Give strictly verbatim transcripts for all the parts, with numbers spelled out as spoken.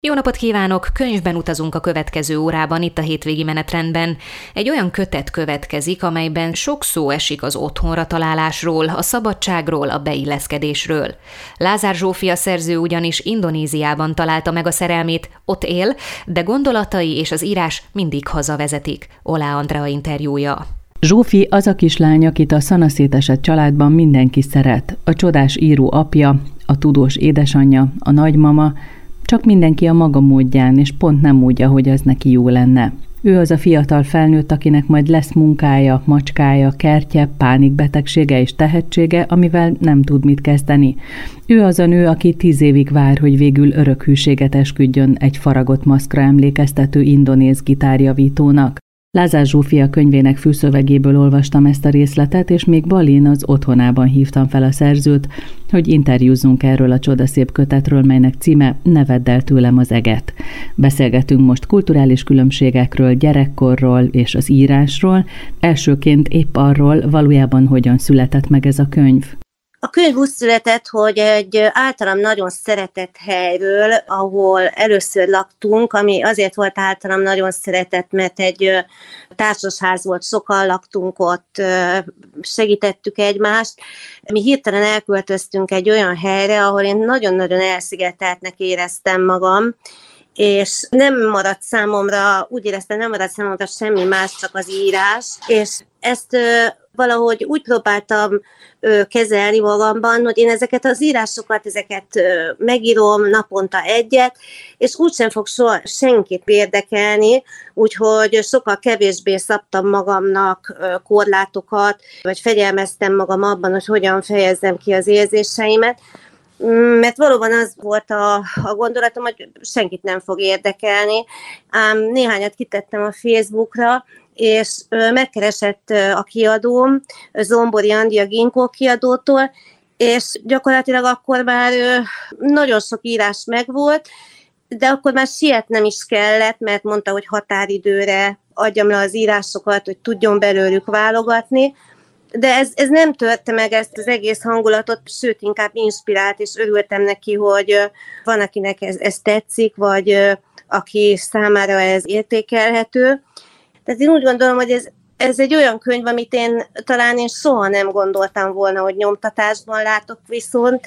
Jó napot kívánok! Könyvben utazunk a következő órában, itt a hétvégi menetrendben. Egy olyan kötet következik, amelyben sok szó esik az otthonra találásról, a szabadságról, a beilleszkedésről. Lázár Zsófia szerző ugyanis Indonéziában találta meg a szerelmét, ott él, de gondolatai és az írás mindig hazavezetik. Olá Andrea interjúja. Zsófi az a kislány, akit a szanaszétesett családban mindenki szeret. A csodás író apja, a tudós édesanyja, a nagymama, csak mindenki a maga módján, és pont nem úgy, ahogy az neki jó lenne. Ő az a fiatal felnőtt, akinek majd lesz munkája, macskája, kertje, pánikbetegsége és tehetsége, amivel nem tud mit kezdeni. Ő az a nő, aki tíz évig vár, hogy végül örök hűséget esküdjön egy faragott maszkra emlékeztető indonéz gitárjavítónak. Lázár Zsófia könyvének fülszövegéből olvastam ezt a részletet, és még Balin az otthonában hívtam fel a szerzőt, hogy interjúzzunk erről a csodaszép kötetről, melynek címe Ne vedd el tőlem az eget. Beszélgetünk most kulturális különbségekről, gyerekkorról és az írásról, elsőként épp arról, valójában hogyan született meg ez a könyv. A könyv úgy született, hogy egy általam nagyon szeretett helyről, ahol először laktunk, ami azért volt általam nagyon szeretett, mert egy társasház volt, sokan laktunk ott, segítettük egymást. Mi hirtelen elköltöztünk egy olyan helyre, ahol én nagyon-nagyon elszigeteltnek éreztem magam, és nem maradt számomra, úgy éreztem, nem maradt számomra semmi más, csak az írás, és ezt valahogy úgy próbáltam ö, kezelni magamban, hogy én ezeket az írásokat, ezeket ö, megírom naponta egyet, és úgysem fog soha senkit érdekelni, úgyhogy sokkal kevésbé szabtam magamnak ö, korlátokat, vagy fegyelmeztem magam abban, hogy hogyan fejezzem ki az érzéseimet, mert valóban az volt a, a gondolatom, hogy senkit nem fog érdekelni. Ám néhányat kitettem a Facebookra, és megkeresett a kiadóm, Zombori Andi a Ginkgo kiadótól, és gyakorlatilag akkor már nagyon sok írás megvolt, de akkor már sietnem is kellett, mert mondta, hogy határidőre adjam le az írásokat, hogy tudjon belőlük válogatni, de ez, ez nem törte meg ezt az egész hangulatot, sőt, inkább inspirált, és örültem neki, hogy van, akinek ez, ez tetszik, vagy aki számára ez értékelhető. Tehát én úgy gondolom, hogy ez, ez egy olyan könyv, amit én talán én soha nem gondoltam volna, hogy nyomtatásban látok viszont,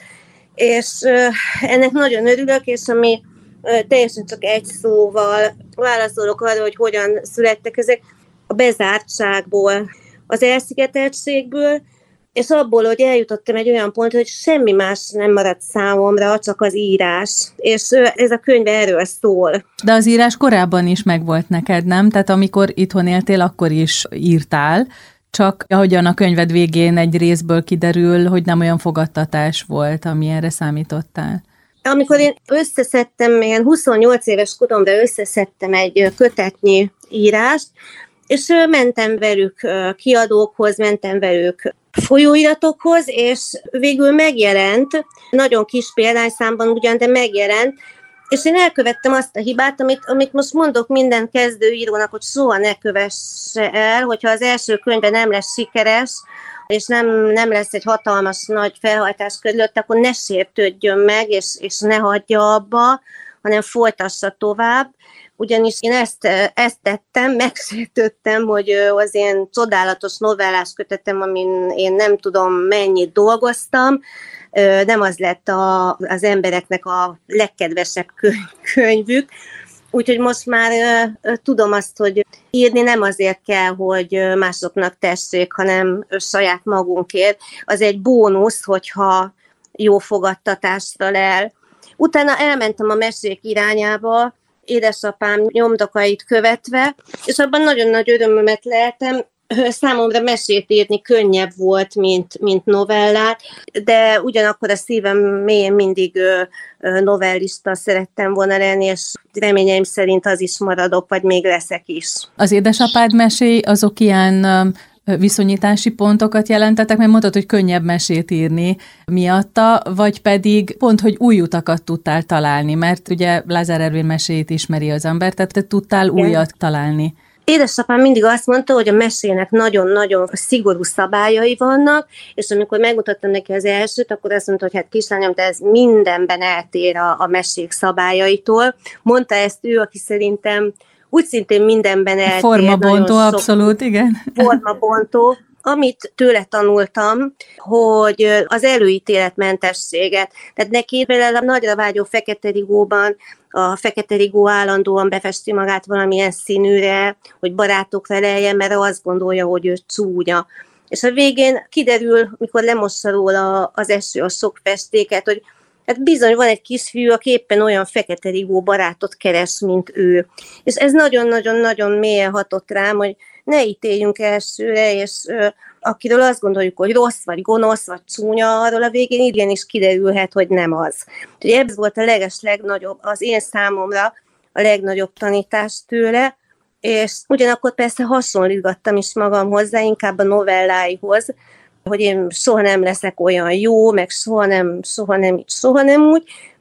és ennek nagyon örülök, és ami teljesen csak egy szóval válaszolok arra, hogy hogyan születtek ezek, a bezártságból, az elszigeteltségből, és abból, hogy eljutottam egy olyan pontra, hogy semmi más nem maradt számomra, csak az írás. És ez a könyv erről szól. De az írás korábban is megvolt neked, nem? Tehát amikor itthon éltél, akkor is írtál, csak ahogyan a könyved végén egy részből kiderül, hogy nem olyan fogadtatás volt, amilyenre számítottál. Amikor én összeszedtem, ilyen huszonnyolc éves koromra összeszedtem egy kötetnyi írást, és mentem velük kiadókhoz, mentem velük folyóiratokhoz, és végül megjelent, nagyon kis példányszámban ugyan, de megjelent, és én elkövettem azt a hibát, amit, amit most mondok minden kezdőírónak, hogy soha ne kövesse el, hogyha az első könyve nem lesz sikeres, és nem, nem lesz egy hatalmas nagy felhajtás körülött, akkor ne sértődjön meg, és, és ne hagyja abba, hanem folytassa tovább. Ugyanis én ezt, ezt tettem, megsértődtem, hogy az ilyen csodálatos novellás kötetem, amin én nem tudom mennyit dolgoztam, nem az lett a, az embereknek a legkedvesebb könyvük. Úgyhogy most már tudom azt, hogy írni nem azért kell, hogy másoknak tessék, hanem saját magunkért. Az egy bónusz, hogyha jó fogadtatásra lel. Utána elmentem a mesék irányába, édesapám nyomdokait követve, és abban nagyon nagy örömömet leltem. Számomra mesét írni könnyebb volt, mint, mint novellát, de ugyanakkor a szívem mélyén mindig novellista szerettem volna lenni, és reményeim szerint az is maradok, vagy még leszek is. Az édesapád meséi azok ilyen viszonyítási pontokat jelentettek, mert mondtad, hogy könnyebb mesét írni miatta, vagy pedig pont, hogy új utakat tudtál találni, mert ugye Lázár Ervin meséit ismeri az ember, tehát te tudtál újat találni. Édesapám mindig azt mondta, hogy a mesének nagyon-nagyon szigorú szabályai vannak, és amikor megmutattam neki az elsőt, akkor azt mondta, hogy hát kislányom, de ez mindenben eltér a, a mesék szabályaitól. Mondta ezt ő, aki szerintem úgy szintén mindenben eltér. Formabontó, abszolút, igen. Formabontó. Amit tőle tanultam, hogy az előítéletmentességet, tehát neki például a nagyra vágyó Fekete Rigóban a Fekete Rigó állandóan befesti magát valamilyen színűre, hogy barátokra leljen, mert azt gondolja, hogy ő csúnya. És a végén kiderül, mikor lemossa róla az eső a sok festéket, hogy hát bizony van egy kisfiú, aki éppen olyan Fekete Rigó barátot keres, mint ő. És ez nagyon-nagyon-nagyon mélyen hatott rám, hogy ne ítéljünk elsőre, és ö, akiről azt gondoljuk, hogy rossz, vagy gonosz, vagy csúnya, arról a végén igenis kiderülhet, hogy nem az. Úgyhogy ez volt a leges legnagyobb, az én számomra a legnagyobb tanítás tőle, és ugyanakkor persze hasonlítgattam is magam hozzá, inkább a novelláihoz, hogy én soha nem leszek olyan jó, meg soha nem, soha nem így, soha nem úgy,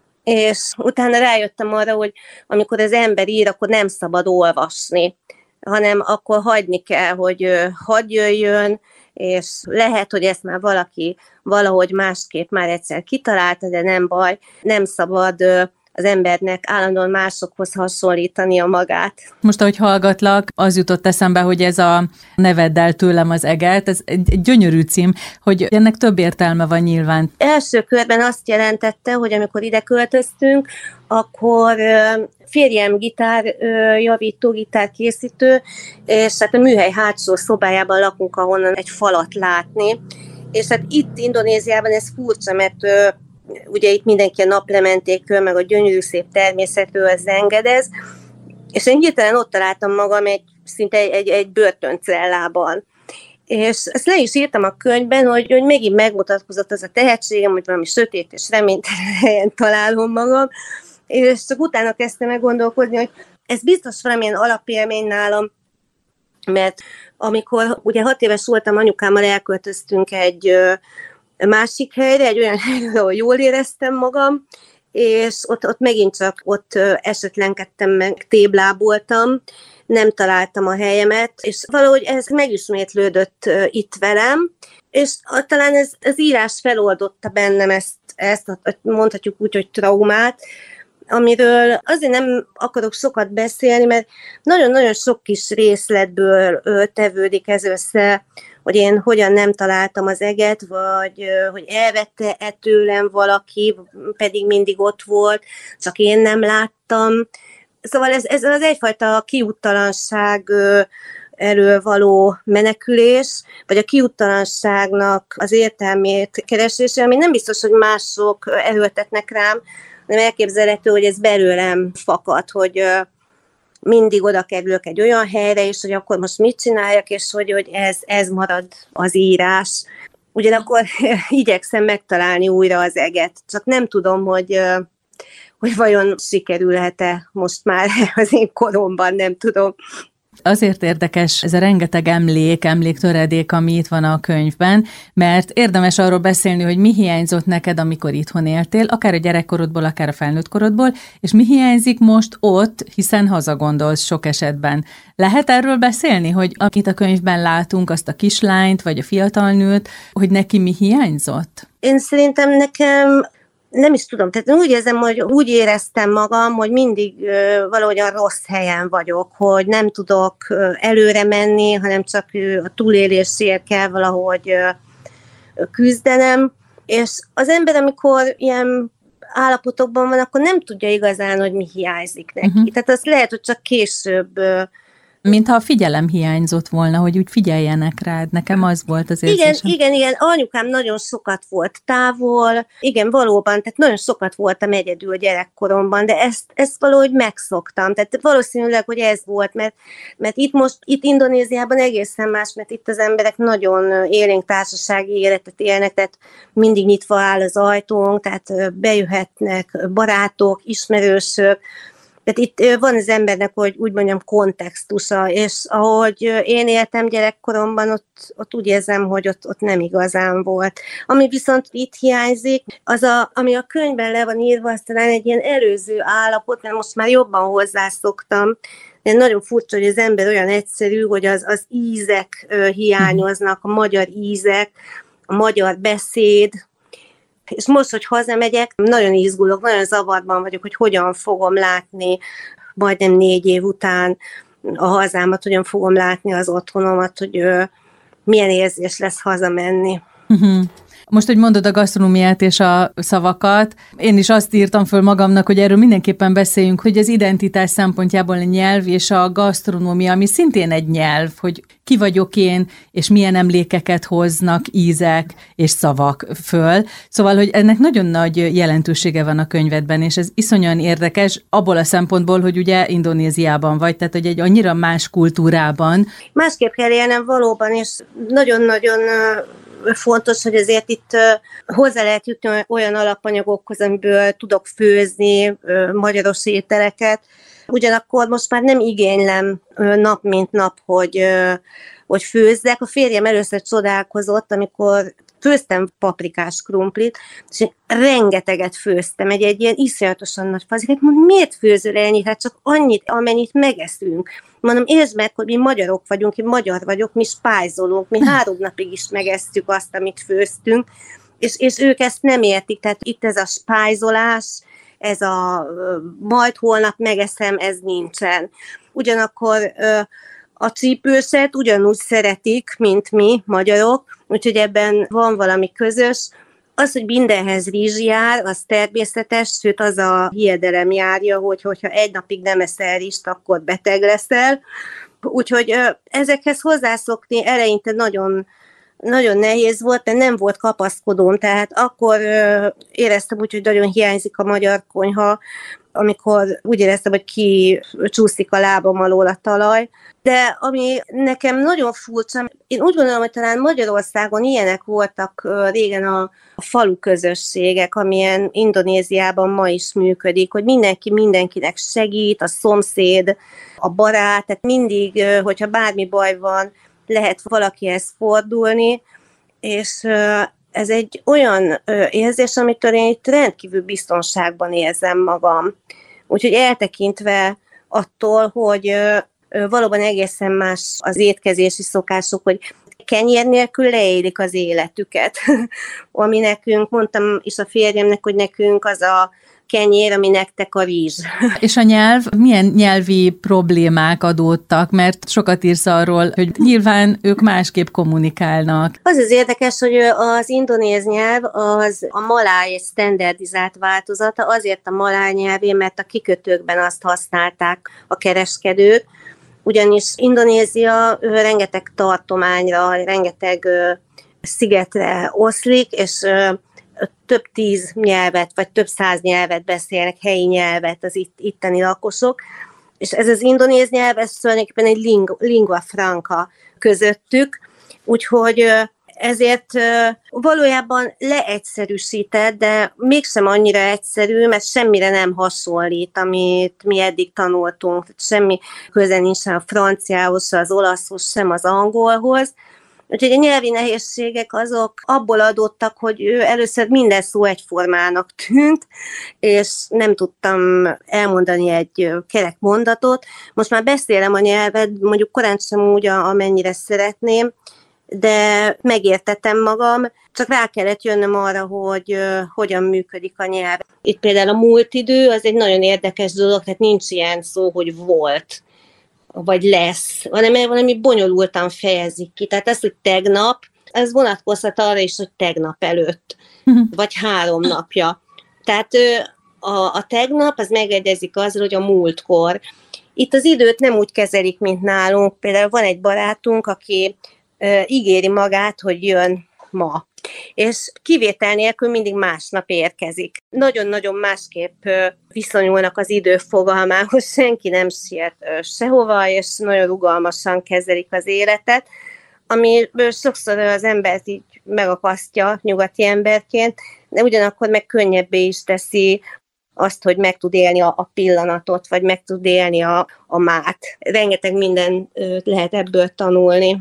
és utána rájöttem arra, hogy amikor az ember ír, akkor nem szabad olvasni, hanem akkor hagyni kell, hogy hadd jöjjön, és lehet, hogy ezt már valaki valahogy másképp már egyszer kitalálta, de nem baj, nem szabad az embernek állandóan másokhoz hasonlítania magát. Most, ahogy hallgatlak, az jutott eszembe, hogy ez a Nevedd el tőlem az eget, ez egy, egy gyönyörű cím, hogy ennek több értelme van nyilván. Első körben azt jelentette, hogy amikor ide költöztünk, akkor férjem gitárjavító, gitárkészítő, és hát a műhely hátsó szobájában lakunk, ahonnan egy falat látni. És hát itt Indonéziában ez furcsa, mert ugye itt mindenki a naplementékről, meg a gyönyörű szép természetről zengedez, és én hirtelen ott találtam magam egy, szinte egy, egy, egy börtöncellában. És ezt le is írtam a könyvben, hogy, hogy megint megmutatkozott az a tehetségem, hogy valami sötét és reménytelen helyen találom magam, és csak utána kezdtem meg gondolkodni, hogy ez biztos valamilyen alapélmény nálam, mert amikor ugye hat éves voltam, anyukámmal elköltöztünk egy másik helyre, egy olyan helyre, ahol jól éreztem magam, és ott, ott megint csak ott esetlenkedtem meg, tébláboltam, nem találtam a helyemet, és valahogy ez megismétlődött itt velem, és talán ez, az írás feloldotta bennem ezt, ezt, mondhatjuk úgy, hogy traumát, amiről azért nem akarok sokat beszélni, mert nagyon-nagyon sok kis részletből tevődik ez össze, hogy én hogyan nem találtam az eget, vagy hogy elvette-e tőlem valaki, pedig mindig ott volt, csak én nem láttam. Szóval ez, ez az egyfajta kiúttalanság elől való menekülés, vagy a kiúttalanságnak az értelmét keresése, ami nem biztos, hogy mások erőltetnek rám, hanem elképzelhető, hogy ez belőlem fakad, hogy mindig oda kerülök egy olyan helyre, és hogy akkor most mit csináljak, és hogy, hogy ez, ez marad az írás. Ugyanakkor igyekszem megtalálni újra az eget, csak nem tudom, hogy, hogy vajon sikerülhet-e most már az én koromban, nem tudom. Azért érdekes ez a rengeteg emlék, emléktöredék, ami itt van a könyvben, mert érdemes arról beszélni, hogy mi hiányzott neked, amikor itthon éltél, akár a gyerekkorodból, akár a felnőtt korodból, és mi hiányzik most ott, hiszen hazagondolsz sok esetben. Lehet erről beszélni, hogy akit a könyvben látunk, azt a kislányt, vagy a fiatal nőt, hogy neki mi hiányzott? Én szerintem nekem nem is tudom, tehát úgy érzem, hogy úgy éreztem magam, hogy mindig uh, valahogyan rossz helyen vagyok, hogy nem tudok uh, előre menni, hanem csak uh, a túlélésért kell valahogy uh, küzdenem, és az ember, amikor ilyen állapotokban van, akkor nem tudja igazán, hogy mi hiányzik neki. Uh-huh. Tehát az lehet, hogy csak később uh, mintha a figyelem hiányzott volna, hogy úgy figyeljenek rád. Nekem az volt az érzésem. Igen, igen, igen. Anyukám nagyon sokat volt távol. Igen, valóban, tehát nagyon sokat voltam egyedül gyerekkoromban, de ezt, ezt valahogy megszoktam. Tehát valószínűleg, hogy ez volt, mert, mert itt most, itt Indonéziában egészen más, mert itt az emberek nagyon élénk társasági életet élnek, tehát mindig nyitva áll az ajtónk, tehát bejöhetnek barátok, ismerősök. Tehát itt van az embernek, hogy úgy mondjam, kontextusa, és ahogy én éltem gyerekkoromban, ott, ott úgy érzem, hogy ott, ott nem igazán volt. Ami viszont itt hiányzik, az a, ami a könyvben le van írva, az talán egy ilyen előző állapot, mert most már jobban hozzászoktam, De nagyon furcsa, hogy az ember olyan egyszerű, hogy az, az ízek hiányoznak, a magyar ízek, a magyar beszéd. És most, hogy hazamegyek, nagyon izgulok, nagyon zavarban vagyok, hogy hogyan fogom látni majdnem négy év után a hazámat, hogyan fogom látni az otthonomat, hogy ö, milyen érzés lesz hazamenni. Uh-huh. Most, hogy mondod a gasztronómiát és a szavakat, én is azt írtam föl magamnak, hogy erről mindenképpen beszéljünk, hogy az identitás szempontjából a nyelv és a gasztronómia, ami szintén egy nyelv, hogy ki vagyok én, és milyen emlékeket hoznak ízek és szavak föl. Szóval, hogy ennek nagyon nagy jelentősége van a könyvedben, és ez iszonyan érdekes abból a szempontból, hogy ugye Indonéziában vagy, tehát hogy egy annyira más kultúrában. Másképp kell élnem valóban, és nagyon-nagyon fontos, hogy azért itt hozzá lehet jutni olyan alapanyagokhoz, amiből tudok főzni magyaros ételeket. Ugyanakkor most már nem igénylem nap mint nap, hogy, hogy főzzek. A férjem először csodálkozott, amikor főztem paprikás krumplit, és én rengeteget főztem, egy, egy ilyen iszonyatosan nagy fazikát. Mondom, miért főzöl ennyit? Hát csak annyit, amennyit megeszünk. Mondom, értsd meg, hogy mi magyarok vagyunk, én magyar vagyok, mi spájzolunk, mi három napig is megesztjük azt, amit főztünk, és, és ők ezt nem értik. Tehát itt ez a spájzolás, ez a majd holnap megeszem, ez nincsen. Ugyanakkor a csípőset ugyanúgy szeretik, mint mi, magyarok, úgyhogy ebben van valami közös. Az, hogy mindenhez rizs jár, az természetes, sőt az a hiedelem járja, hogy hogyha egy napig nem eszel rizst, akkor beteg leszel. Úgyhogy ezekhez hozzászokni eleinte nagyon, nagyon nehéz volt, de nem volt kapaszkodóm, tehát akkor éreztem úgy, hogy nagyon hiányzik a magyar konyha, amikor úgy éreztem, hogy kicsúszik a lábam alól a talaj. De ami nekem nagyon furcsa, én úgy gondolom, hogy talán Magyarországon ilyenek voltak régen a, a falu közösségek, amilyen Indonéziában ma is működik, hogy mindenki mindenkinek segít, a szomszéd, a barát, tehát mindig, hogyha bármi baj van, lehet valakihez fordulni, és ez egy olyan érzés, amitől én itt rendkívül biztonságban érzem magam. Úgyhogy eltekintve attól, hogy valóban egészen más az étkezési szokások, hogy kenyér nélkül leélik az életüket. Ami nekünk, mondtam is a férjemnek, hogy nekünk az a kenyér, ami nektek a rizs. És a nyelv, milyen nyelvi problémák adódtak? Mert sokat írsz arról, hogy nyilván ők másképp kommunikálnak. Az az érdekes, hogy az indonéz nyelv az a maláj standardizált változata, azért a maláj nyelvé, mert a kikötőkben azt használták a kereskedők, ugyanis Indonézia rengeteg tartományra, rengeteg szigetre oszlik, és több tíz nyelvet, vagy több száz nyelvet beszélnek, helyi nyelvet az itt, itteni lakosok, és ez az indonéz nyelv, ez tulajdonképpen egy lingua, lingua franca közöttük, úgyhogy ezért valójában leegyszerűsített, de mégsem annyira egyszerű, mert semmire nem hasonlít, amit mi eddig tanultunk, semmi köze nincs a franciához, az olaszhoz, sem az angolhoz. Úgyhogy a nyelvi nehézségek azok abból adottak, hogy ő először minden szó egyformának tűnt, és nem tudtam elmondani egy kerek mondatot. Most már beszélem a nyelvet, mondjuk korán sem úgy, amennyire szeretném, de megértettem magam, csak rá kellett jönnöm arra, hogy uh, hogyan működik a nyelv. Itt például a múlt idő, az egy nagyon érdekes dolog, tehát nincs ilyen szó, hogy volt, vagy lesz, hanem valami bonyolultan fejezik ki. Tehát ez, hogy tegnap, ez vonatkozhat arra is, hogy tegnap előtt, vagy három napja. Tehát a, a tegnap, az megegyezik azzal, hogy a múltkor. Itt az időt nem úgy kezelik, mint nálunk. Például van egy barátunk, aki uh, ígéri magát, hogy jön ma. És kivétel nélkül mindig másnap érkezik. Nagyon-nagyon másképp viszonyulnak az idő fogalmához, senki nem siet sehova, és nagyon rugalmasan kezelik az életet, ami sokszor az embert így megakasztja nyugati emberként, de ugyanakkor meg könnyebbé is teszi azt, hogy meg tud élni a, a pillanatot, vagy meg tud élni a, a mát. Rengeteg minden lehet ebből tanulni.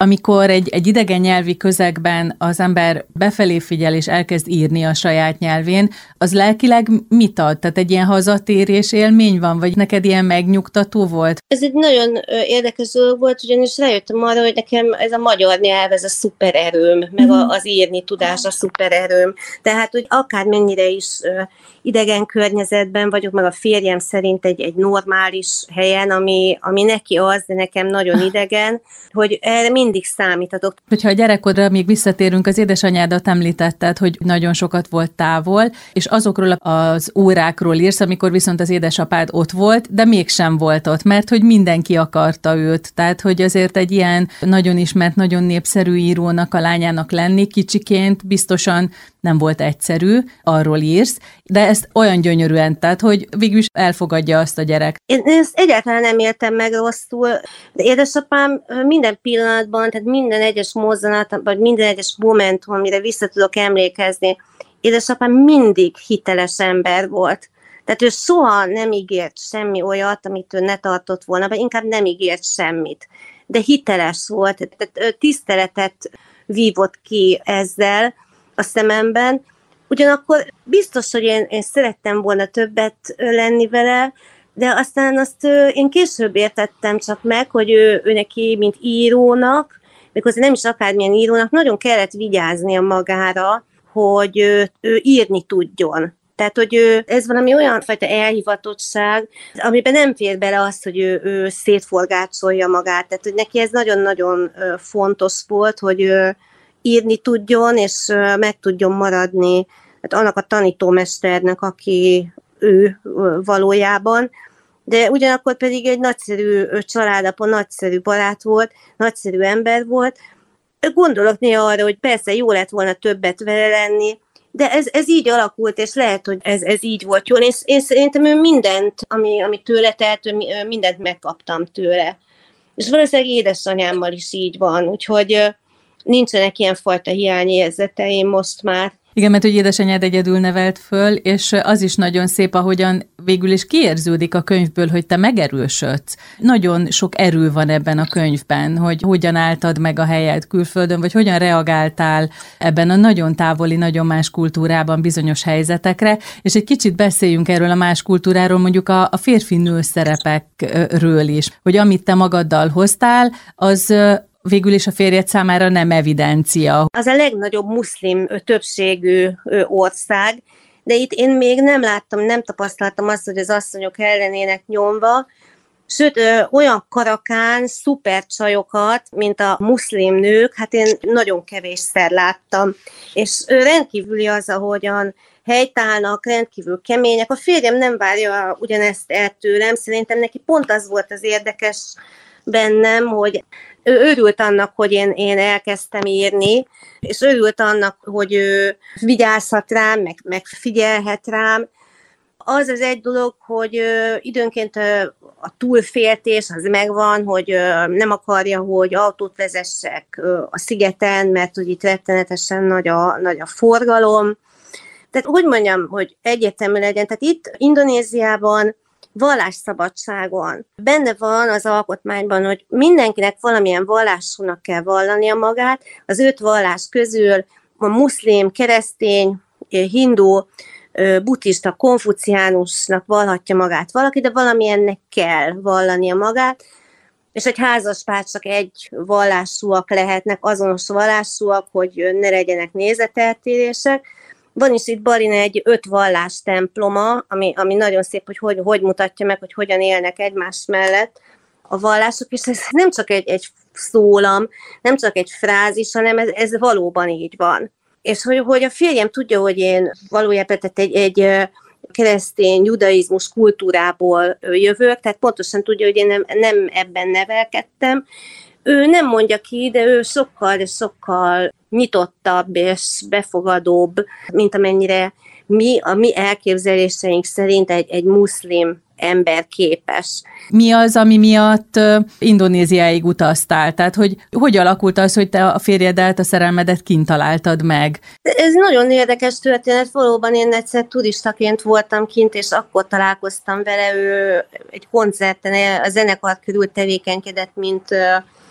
amikor egy, egy idegen nyelvi közegben az ember befelé figyel és elkezd írni a saját nyelvén, az lelkileg mit ad? Tehát egy ilyen hazatérés élmény van, vagy neked ilyen megnyugtató volt? Ez egy nagyon érdekes dolog volt, ugyanis rájöttem arra, hogy nekem ez a magyar nyelv, ez a szupererőm, meg a, az írni tudás a szupererőm. Tehát, hogy akármennyire is idegen környezetben vagyok, meg a férjem szerint egy, egy normális helyen, ami, ami neki az, de nekem nagyon idegen, hogy erre mindig számíthatok. Hogyha a gyerekkodra még visszatérünk, az édesanyádat említetted, hogy nagyon sokat volt távol, és azokról az órákról írsz, amikor viszont az édesapád ott volt, de mégsem volt ott, mert hogy mindenki akarta őt. Tehát, hogy azért egy ilyen nagyon ismert, nagyon népszerű írónak, a lányának lenni kicsiként biztosan nem volt egyszerű, arról írsz, de ezt olyan gyönyörűen, tehát, hogy végülis elfogadja azt a gyerek. Én ezt egyáltalán nem éltem meg rosszul, de édesapám minden pillanatban, tehát minden egyes mozzanat, vagy minden egyes momentum, amire vissza tudok emlékezni, édesapám mindig hiteles ember volt. Tehát ő soha nem ígért semmi olyat, amit ő ne tartott volna, vagy inkább nem ígért semmit. De hiteles volt, tehát tiszteletet vívott ki ezzel a szememben. Ugyanakkor biztos, hogy én, én szerettem volna többet lenni vele, de aztán azt én később értettem csak meg, hogy ő, ő neki, mint írónak, méghozzá nem is akármilyen írónak, nagyon kellett vigyáznia magára, hogy ő, ő írni tudjon. Tehát, hogy ő, ez valami olyan fajta elhivatottság, amiben nem fér bele az, hogy ő, ő szétforgácsolja magát. Tehát, hogy neki ez nagyon-nagyon fontos volt, hogy ő írni tudjon, és meg tudjon maradni hát annak a tanítómesternek, aki ő valójában. De ugyanakkor pedig egy nagyszerű családapa, nagyszerű barát volt, nagyszerű ember volt. Gondolok néha arra, hogy persze jó lett volna többet vele lenni, de ez, ez így alakult, és lehet, hogy ez, ez így volt jól. Én, én szerintem ő mindent, ami, ami tőle telt, mindent megkaptam tőle. És valószínűleg édesanyámmal is így van, úgyhogy nincsenek ilyenfajta hiányérzeteim most már. Igen, mert hogy édesanyád egyedül nevelt föl, és az is nagyon szép, ahogyan végül is kiérződik a könyvből, hogy te megerősödsz. Nagyon sok erő van ebben a könyvben, hogy hogyan álltad meg a helyed külföldön, vagy hogyan reagáltál ebben a nagyon távoli, nagyon más kultúrában bizonyos helyzetekre, és egy kicsit beszéljünk erről a más kultúráról, mondjuk a, a férfi-nő szerepekről is, hogy amit te magaddal hoztál, az végül is a férjed számára nem evidencia. Az a legnagyobb muszlim többségű ország, de itt én még nem láttam, nem tapasztaltam azt, hogy az asszonyok ellenének nyomva, sőt, ö, olyan karakán, szuper csajokat, mint a muszlim nők, hát én nagyon kevésszer láttam. És ö, rendkívüli az, ahogyan helytállnak, rendkívül kemények. A férjem nem várja ugyanezt el tőlem, szerintem neki pont az volt az érdekes bennem, hogy ő örült annak, hogy én, én elkezdtem írni, és örült annak, hogy ő vigyázhat rám, meg, meg figyelhet rám. Az az egy dolog, hogy ö, időnként ö, a túlféltés az megvan, hogy ö, nem akarja, hogy autót vezessek ö, a szigeten, mert hogy itt rettenetesen nagy a, nagy a forgalom. Tehát hogy mondjam, hogy egyértelmű legyen. Tehát itt Indonéziában vallásszabadságon benne van az alkotmányban, hogy mindenkinek valamilyen vallásúnak kell vallania magát. Az öt vallás közül a muszlim, keresztény, hindu, buddhista, konfuciánusnak vallhatja magát valaki, de valamilyennek kell vallania magát, és egy házaspár csak egy vallásúak lehetnek, azonos vallásúak, hogy ne legyenek nézeteltérések. Van is itt Balin egy öt vallás temploma, ami, ami nagyon szép, hogy, hogy hogy mutatja meg, hogy hogyan élnek egymás mellett a vallások, és ez nem csak egy, egy szólam, nem csak egy frázis, hanem ez, ez valóban így van. És hogy, hogy a férjem tudja, hogy én valójában egy, egy keresztény judaizmus kultúrából jövök, tehát pontosan tudja, hogy én nem, nem ebben nevelkedtem. Ő nem mondja ki, de ő sokkal, de sokkal nyitottabb és befogadóbb, mint amennyire mi, a mi elképzeléseink szerint egy, egy muszlim ember képes. Mi az, ami miatt Indonéziáig utaztál? Tehát, hogy hogy alakult az, hogy te a férjeddel a szerelmedet kint találtad meg? Ez nagyon érdekes történet. Valóban én egyszer turistaként voltam kint, és akkor találkoztam vele. Ő egy koncerten, a zenekar körül tevékenykedett, mint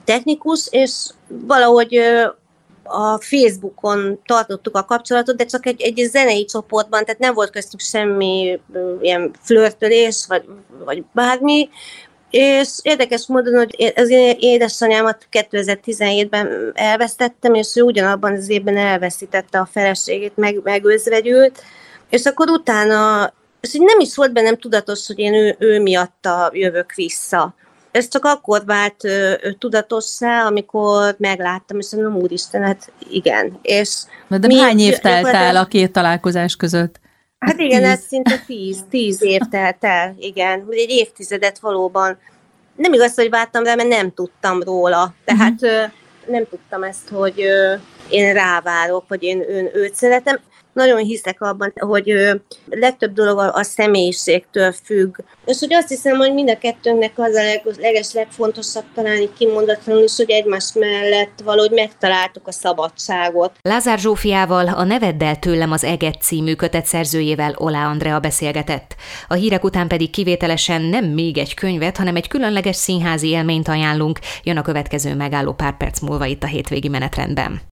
technikus, és valahogy a Facebookon tartottuk a kapcsolatot, de csak egy, egy zenei csoportban, tehát nem volt köztük semmi ilyen flörtölés, vagy, vagy bármi, és érdekes módon, hogy az én édesanyámat kétezer-tizenhétben elvesztettem, és ő ugyanabban az évben elveszítette a feleségét, meg, megözvegyült, és akkor utána, és nem is volt bennem tudatos, hogy én ő, ő miatta jövök vissza. Ez csak akkor vált ö, ö, tudatossá, amikor megláttam, és mondom, úristen, hát igen. És de de hány év telt el a két találkozás között? Hát igen, tíz. Ez szinte tíz, tíz év telt el, igen. Egy évtizedet valóban. Nem igaz, hogy vártam rá, mert nem tudtam róla. Tehát uh-huh. ö, nem tudtam ezt, hogy ö, én rávárok, vagy én ön, őt szeretem. Nagyon hiszek abban, hogy ö, legtöbb dolog a, a személyiségtől függ. És hogy azt hiszem, hogy mind a kettőnknek az a leg, leges legfontosabb talán így kimondatlanul is, hogy egymás mellett valahogy megtaláltuk a szabadságot. Lázár Zsófiával, a Nevedd el tőlem az Eget című kötet szerzőjével, Olá Andrea beszélgetett. A hírek után pedig kivételesen nem még egy könyvet, hanem egy különleges színházi élményt ajánlunk. Jön a következő megálló pár perc múlva itt a hétvégi menetrendben.